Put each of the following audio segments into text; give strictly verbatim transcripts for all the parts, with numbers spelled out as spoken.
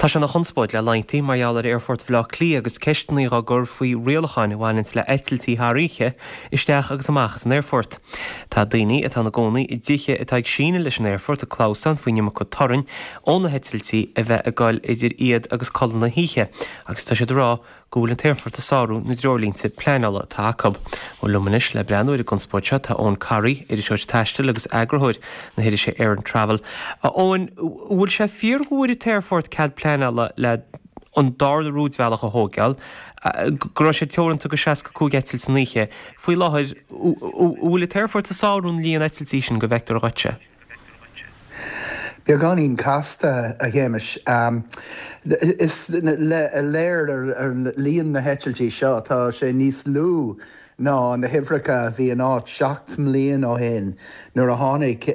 Tá se na chunspóid le laintí marall ar airfort bhlá clí agus ceistnaí a gur faoi rialacháin bhhainint le etiltí thríe isteach agus amachchas an airfort. Tá daoine atá na gcónaí i ddíche atá ag sína leis an airfort a cláusan faoine go torann ón na hetiltí a bheith a gáil idir iad agus colin na híe, agus tá sé rá gúil an airfort a sáú na dreorlínta pleanála tá acab. ó lumanis le breanúir a chunspóide tá ón carí idir seoid taistil agus agrathúid na héidir sé Air and Travel. Óin bhfuil sé fíorgúir i airfort cad pleanála le an dar de rúdhheach a hógeal, gro sé teoranta go seaca cú etil san níe, faoi láthir bhfuil airfort a sáún líon etiltí sin go bhectar roite. Beag ganín casta a ghéimeis. Is léir ar líon na hetiltí seo tá sé níos lú ná na hifracha bhí an áit seacht mbliain ó hin nuair a tháinig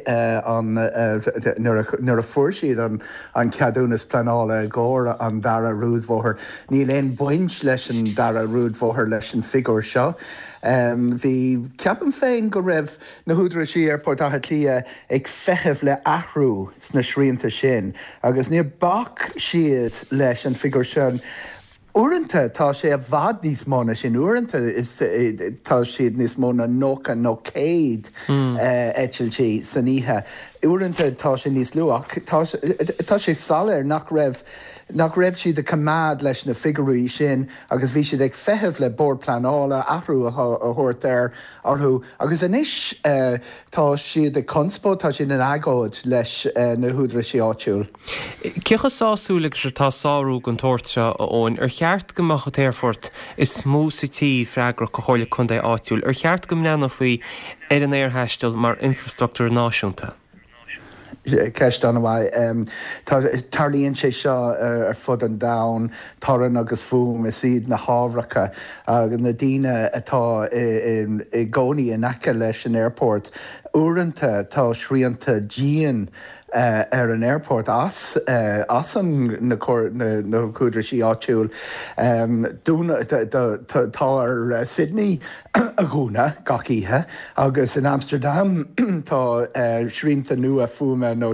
nuair a fuair siad an ceadúnas pleanála ggóir an dara rúdmhóthair. Ní léon buint leis an dara rúdmhóthair leis an figúr seo. Bhí ceapan féin go raibh na húdraí ar Port Lia ag feitheamh le athrú sna sríanta sin, agus níor bach siad leis an figúr sin. Uanta tá sé a bhd níos móna sin uanta is tá siad níos móna nócha nó céad etiltí san ihe. Uanta tá sé níos luach, tá sé salir nach raibh nach raibh siad a cumad leis na figurí sin, agus bhí siad ag feitheamh le bord pleanála athrú a thuirt ar orthú. Agus inis tá siad a conspó tá sin an agóid leis na húdraí áitiúil. Cecha sáúla se tá sáú an tóirt seo óin ar cheart go mach airfort is smú sa tí freigra go hála chun é áitiúil. Ar cheart go mleanna faoi ar an airtheistil mar infrastruchtúr náisiúnta. Ceist an bhaid tarlíonn sé seo ar fud an domhan tarann agus fuaim is iad na hábhracha agus na daoine atá i gcónaí in aice leis an airport. Uaireanta tá sríanta díon ar an airport as as an na cúdraí áitiúil. Tá ar Sydney a gúna gach oíche, agus in Amsterdam tá sríanta nua fuama nó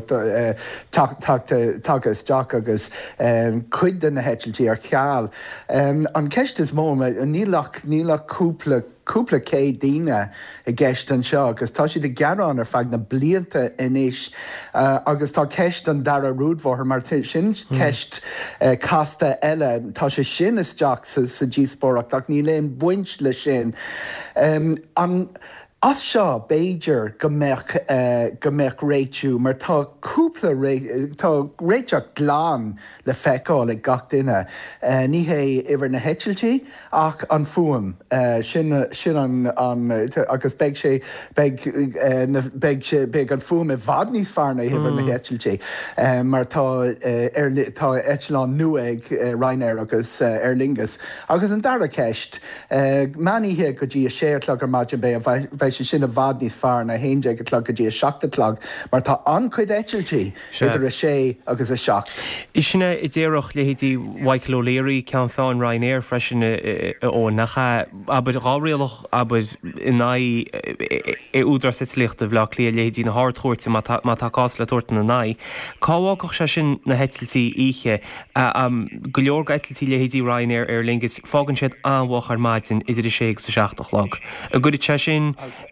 tagas deach agus cuid den na hetiltí ar cheall. An ceist is mó nílach nílach cúpla cúpla cé daoine i gceist an seo, agus tá siad i gearán ar feadh na blianta inis, agus tá ceist an dara rúdmhóthair mar sin ceist casta eile tá sé sin isteach sa díospóireacht ach ní léon buint le sin. An as seo Beiidir go mbeadh réitiú, mar tá cúpla tá réiteach glán le feiceáil ag gach duine. Ní hé idir na hetiltí ach an fuaim sin an agus beag sé beag an fuaim i bhd níos fearna idir na hetiltí. Mar tá Eitleán nua ag Ryanair agus Aer Lingus. Agus an dara ceist, maníthe go dtí a séirtlag ar Maidin Bay a bheith sé sin a bhd níos fearna a héonn ag tlog go dtí a seachtatlag, mar tá ancuid etiltí idir a sé agus a seacht. Is sinna i ddéireach le hétí Michael O'Leary ceann fáin Ryanair freisin ó nacha abad gáréalach abad in naí é údras itlicht a bhlach lé le hétí na háirtúirte má tá cás le tuairt na naí. Cáhágach sé sin na hetiltí ihe go leor etiltí le hétí Ryanair Aer Lingus fágann siad anmhach ar maidin idir sé sa seachtach. A gcuid te sin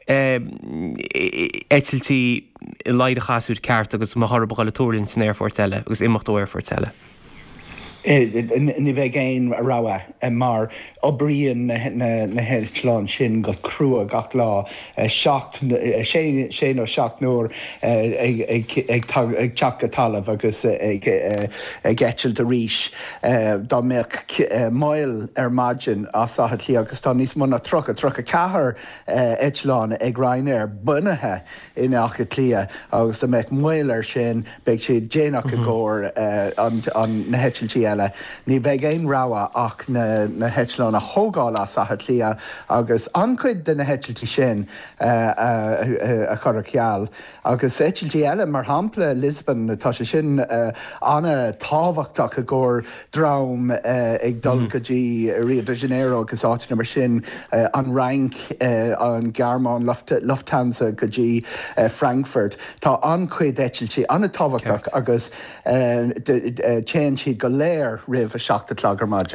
etiltí i leid a chaasúd ceart agus má thar bagail túirlinn san airfort eile agus imachtó airfort eile. Ní bheith géin ráha mar obríonn na heitleán sin go crua gach lá sé nó seacht nóir ag teach go talamh agus ag eitil de ríis. Dá mbeadh máil ar maidin as Lí agus tá níos muna trocha trocha cethir Eitleán ag Ryanair bunathe in Acha Lia, agus tá mbeadh máil ar sin beidh sé déanaach go gcóir an na heitiltí eile, ní bheith éon ráha ach na, na heitleán a thógáil as a lia agus ancuid den na heitiltí sin uh, uh, a chur ceall. Agus heitiltí eile mar hampla Lisbon tá sé sin uh, anna táhachtach a gcóir drám uh, ag dul go dtí Rio de Janeiro agus áitina mar sin uh, an rank uh, an Garmán Luft, Lufthansa go dtí uh, Frankfurt. Tá ancuid heitiltí anna táhachtach agus uh, change siad go léir rih a seachta tlagar maidin.